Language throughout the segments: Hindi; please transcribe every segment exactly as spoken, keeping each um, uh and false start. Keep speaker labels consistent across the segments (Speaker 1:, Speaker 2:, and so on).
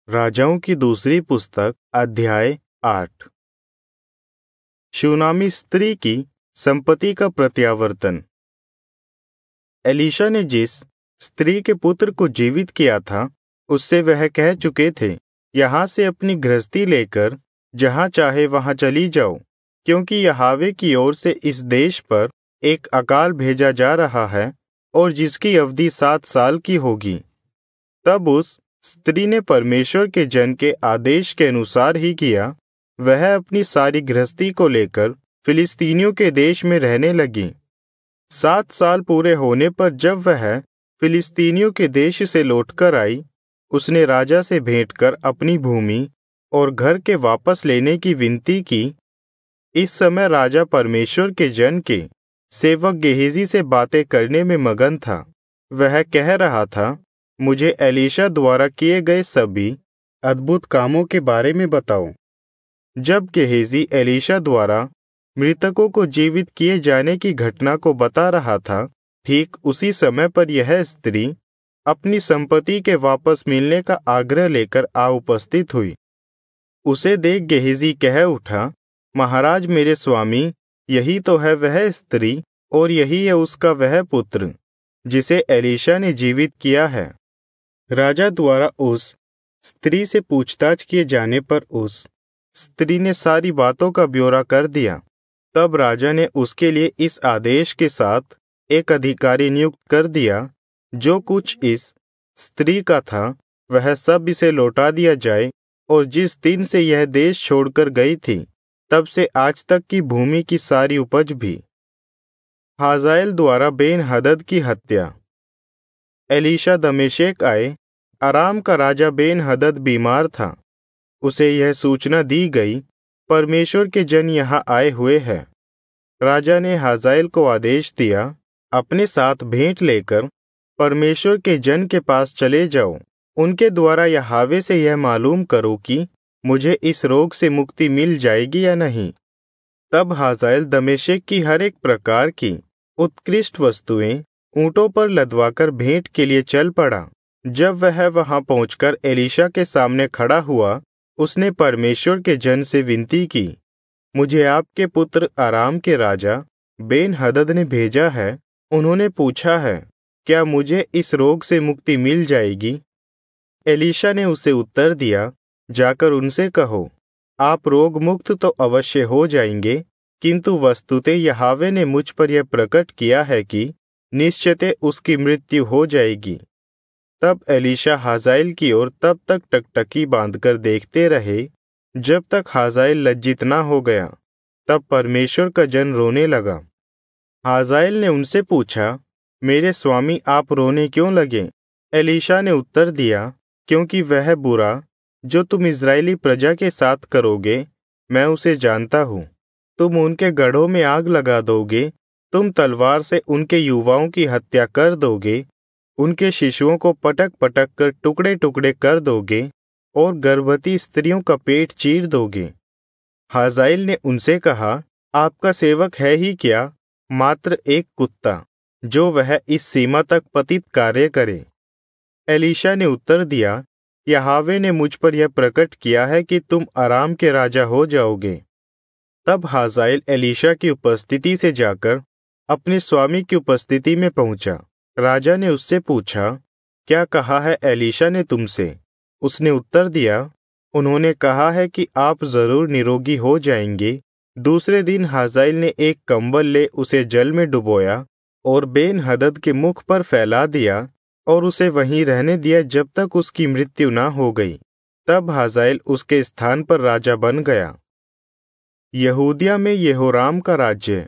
Speaker 1: राजाओं की दूसरी पुस्तक अध्याय आठ। शूनामी स्त्री की संपत्ति का प्रत्यावर्तन। एलीशा ने जिस स्त्री के पुत्र को जीवित किया था उससे वह कह चुके थे, यहाँ से अपनी गृहस्थी लेकर जहाँ चाहे वहाँ चली जाओ, क्योंकि यहोवा की ओर से इस देश पर एक अकाल भेजा जा रहा है और जिसकी अवधि सात साल की होगी। तब उस स्त्री ने परमेश्वर के जन के आदेश के अनुसार ही किया। वह अपनी सारी गृहस्थी को लेकर फिलिस्तीनियों के देश में रहने लगी। सात साल पूरे होने पर जब वह फिलिस्तीनियों के देश से लौटकर आई, उसने राजा से भेंट कर अपनी भूमि और घर के वापस लेने की विनती की। इस समय राजा परमेश्वर के जन के सेवक गेहजी से बातें करने में मगन था। वह कह रहा था, मुझे एलीशा द्वारा किए गए सभी अद्भुत कामों के बारे में बताओ। जब गेहजी एलीशा द्वारा मृतकों को जीवित किए जाने की घटना को बता रहा था, ठीक उसी समय पर यह स्त्री अपनी संपत्ति के वापस मिलने का आग्रह लेकर आ उपस्थित हुई। उसे देख गेहजी कह उठा, महाराज मेरे स्वामी, यही तो है वह स्त्री और यही है उसका वह पुत्र जिसे एलीशा ने जीवित किया है। राजा द्वारा उस स्त्री से पूछताछ किए जाने पर उस स्त्री ने सारी बातों का ब्यौरा कर दिया। तब राजा ने उसके लिए इस आदेश के साथ एक अधिकारी नियुक्त कर दिया, जो कुछ इस स्त्री का था वह सब इसे लौटा दिया जाए, और जिस दिन से यह देश छोड़कर गई थी तब से आज तक की भूमि की सारी उपज भी। हाजाएल द्वारा बेन हदद की हत्या। एलीशा दमिश्क आए। अराम का राजा बेन हदद बीमार था। उसे यह सूचना दी गई, परमेश्वर के जन यहाँ आए हुए हैं। राजा ने हाजाएल को आदेश दिया, अपने साथ भेंट लेकर परमेश्वर के जन के पास चले जाओ। उनके द्वारा यहोवा से यह मालूम करो कि मुझे इस रोग से मुक्ति मिल जाएगी या नहीं। तब हाजाएल दमिश्क की हर एक प्रकार की उत्कृष्ट वस्तुएं ऊंटों पर लदवाकर भेंट के लिए चल पड़ा। जब वह वहां पहुंचकर एलीशा के सामने खड़ा हुआ, उसने परमेश्वर के जन से विनती की, मुझे आपके पुत्र अराम के राजा बेन हदद ने भेजा है। उन्होंने पूछा है, क्या मुझे इस रोग से मुक्ति मिल जाएगी? एलीशा ने उसे उत्तर दिया, जाकर उनसे कहो, आप रोग मुक्त तो अवश्य हो जाएंगे, किंतु वस्तुतः यहोवा ने मुझ पर यह प्रकट किया है कि निश्चय उसकी मृत्यु हो जाएगी। तब एलीशा हाजाएल की ओर तब तक टकटकी बांधकर देखते रहे जब तक हाजाएल लज्जित ना हो गया। तब परमेश्वर का जन रोने लगा। हाजाएल ने उनसे पूछा, मेरे स्वामी, आप रोने क्यों लगे? एलीशा ने उत्तर दिया, क्योंकि वह बुरा जो तुम इस्राएली प्रजा के साथ करोगे मैं उसे जानता हूँ। तुम उनके गढ़ों में आग लगा दोगे, तुम तलवार से उनके युवाओं की हत्या कर दोगे, उनके शिशुओं को पटक पटक कर टुकड़े टुकड़े कर दोगे और गर्भवती स्त्रियों का पेट चीर दोगे। हाजाएल ने उनसे कहा, आपका सेवक है ही क्या, मात्र एक कुत्ता, जो वह इस सीमा तक पतित कार्य करे। एलीशा ने उत्तर दिया, यहोवा ने मुझ पर यह प्रकट किया है कि तुम अराम के राजा हो जाओगे। तब हाजाएल एलीशा की उपस्थिति से जाकर अपने स्वामी की उपस्थिति में पहुंचा। राजा ने उससे पूछा, क्या कहा है एलीशा ने तुमसे? उसने उत्तर दिया, उन्होंने कहा है कि आप जरूर निरोगी हो जाएंगे। दूसरे दिन हाजाएल ने एक कंबल ले उसे जल में डुबोया और बेन हदद के मुख पर फैला दिया और उसे वहीं रहने दिया जब तक उसकी मृत्यु ना हो गई। तब हाजाएल उसके स्थान पर राजा बन गया। यहूदिया में यहोराम का राज्य।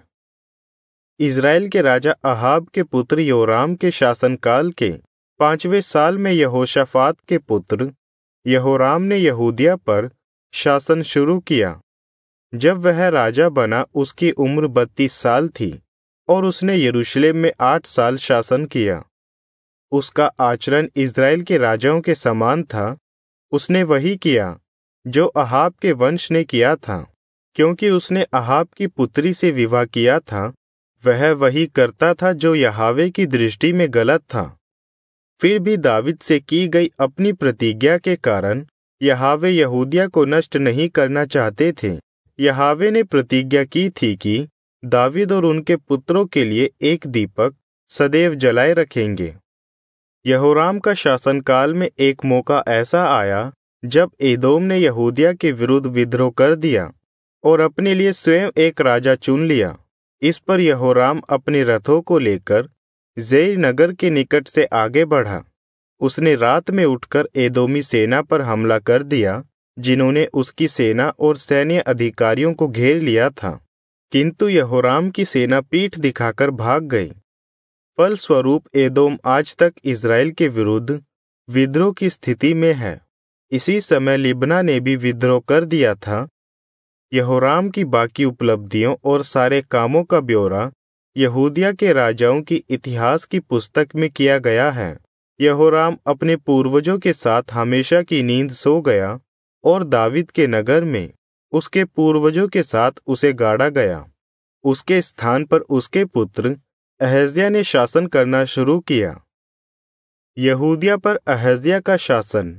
Speaker 1: इज़राइल के राजा अहाब के पुत्र योराम के शासनकाल के पांचवें साल में यहोशाफात के पुत्र यहोराम ने यहूदिया पर शासन शुरू किया। जब वह राजा बना उसकी उम्र बत्तीस साल थी और उसने यरूशलेम में आठ साल शासन किया। उसका आचरण इज़राइल के राजाओं के समान था। उसने वही किया जो अहाब के वंश ने किया था, क्योंकि उसने अहाब की पुत्री से विवाह किया था। वह वही करता था जो यहोवा की दृष्टि में गलत था। फिर भी दाऊद से की गई अपनी प्रतिज्ञा के कारण यहोवा यहूदिया को नष्ट नहीं करना चाहते थे। यहोवा ने प्रतिज्ञा की थी कि दावीद और उनके पुत्रों के लिए एक दीपक सदैव जलाए रखेंगे। यहोराम का शासनकाल में एक मौका ऐसा आया जब एदोम ने यहूदिया के विरुद्ध विद्रोह कर दिया और अपने लिए स्वयं एक राजा चुन लिया। इस पर यहोराम अपने रथों को लेकर ज़ेर नगर के निकट से आगे बढ़ा। उसने रात में उठकर एदोमी सेना पर हमला कर दिया, जिन्होंने उसकी सेना और सैन्य अधिकारियों को घेर लिया था, किंतु यहोराम की सेना पीठ दिखाकर भाग गई। फलस्वरूप एदोम आज तक इज़राइल के विरुद्ध विद्रोह की स्थिति में है। इसी समय लिब्ना ने भी विद्रोह कर दिया था। यहोराम की बाकी उपलब्धियों और सारे कामों का ब्यौरा यहूदिया के राजाओं की इतिहास की पुस्तक में किया गया है। यहोराम अपने पूर्वजों के साथ हमेशा की नींद सो गया और दावीद के नगर में उसके पूर्वजों के साथ उसे गाड़ा गया। उसके स्थान पर उसके पुत्र अहज्याह ने शासन करना शुरू किया। यहूदिया पर अहज्याह का शासन।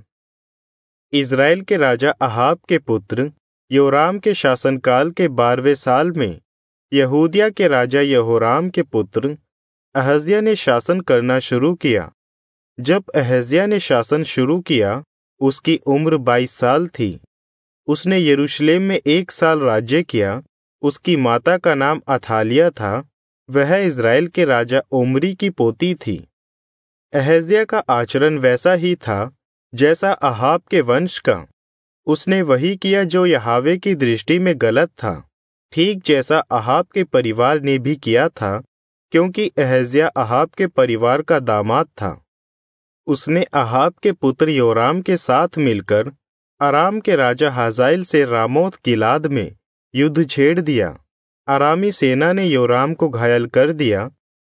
Speaker 1: इज़राइल के राजा अहाब के पुत्र योराम के शासनकाल के बारहवें साल में यहूदिया के राजा यहोराम के पुत्र अहज्याह ने शासन करना शुरू किया। जब अहज्याह ने शासन शुरू किया, उसकी उम्र बाईस साल थी। उसने यरूशलेम में एक साल राज्य किया। उसकी माता का नाम अथालिया था। वह इज़राइल के राजा ओमरी की पोती थी। अहज्याह का आचरण वैसा ही था जैसा अहाब के वंश का। उसने वही किया जो यहोवा की दृष्टि में गलत था, ठीक जैसा अहाब के परिवार ने भी किया था, क्योंकि अहज्याह अहाब के परिवार का दामाद था। उसने अहाब के पुत्र योराम के साथ मिलकर अराम के राजा हाजाएल से रामोत गिलाद में युद्ध छेड़ दिया। अरामी सेना ने योराम को घायल कर दिया।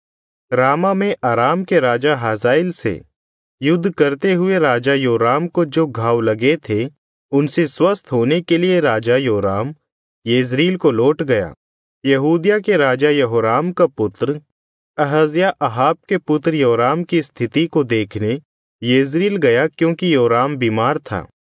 Speaker 1: रामा में अराम के राजा हाजाएल से युद्ध करते हुए राजा योराम को जो घाव लगे थे, उनसे स्वस्थ होने के लिए राजा योराम येज्रील को लौट गया। यहूदिया के राजा यहोराम का पुत्र अहज्याह अहाब के पुत्र योराम की स्थिति को देखने येज्रील गया, क्योंकि योराम बीमार था।